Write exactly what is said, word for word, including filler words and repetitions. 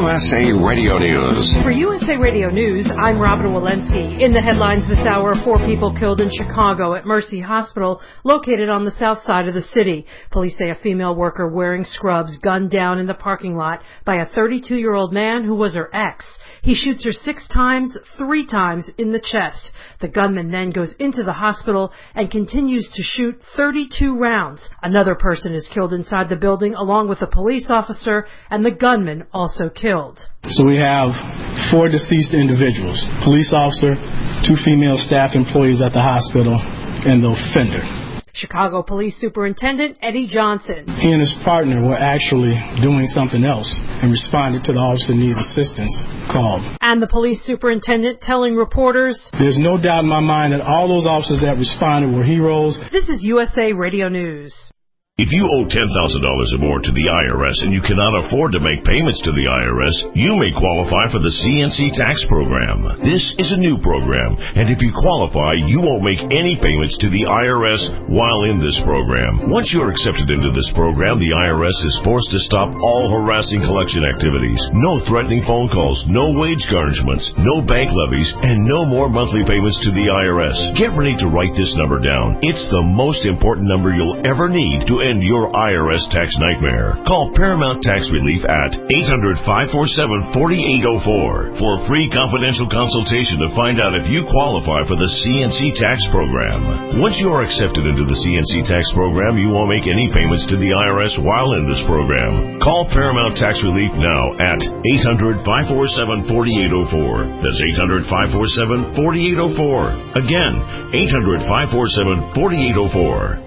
U S A Radio News. For U S A Radio News, I'm Robin Walensky. In the headlines this hour, four people killed in Chicago at Mercy Hospital, located on the south side of the city. Police say a female worker wearing scrubs gunned down in the parking lot by a thirty-two-year-old man who was her ex. He shoots her six times, three times in the chest. The gunman then goes into the hospital and continues to shoot thirty-two rounds. Another person is killed inside the building along with a police officer, and the gunman also killed. So we have four deceased individuals, police officer, two female staff employees at the hospital, and the offender. Chicago Police Superintendent Eddie Johnson. He and his partner were actually doing something else and responded to the officer needs assistance call. And the police superintendent telling reporters, there's no doubt in my mind that all those officers that responded were heroes. This is U S A Radio News. If you owe ten thousand dollars or more to the I R S and you cannot afford to make payments to the I R S, you may qualify for the C N C tax program. This is a new program, and if you qualify, you won't make any payments to the I R S while in this program. Once you're accepted into this program, the I R S is forced to stop all harassing collection activities. No threatening phone calls, no wage garnishments, no bank levies, and no more monthly payments to the I R S. Get ready to write this number down. It's the most important number you'll ever need to end your I R S tax nightmare. Call Paramount Tax Relief at eight hundred, five four seven, four eight zero four for a free confidential consultation to find out if you qualify for the C N C tax program. Once you are accepted into the C N C tax program, you won't make any payments to the I R S while in this program. Call Paramount Tax Relief now at eight hundred, five four seven, four eight zero four. That's eight hundred, five four seven, four eight zero four. Again, eight hundred, five four seven, four eight zero four.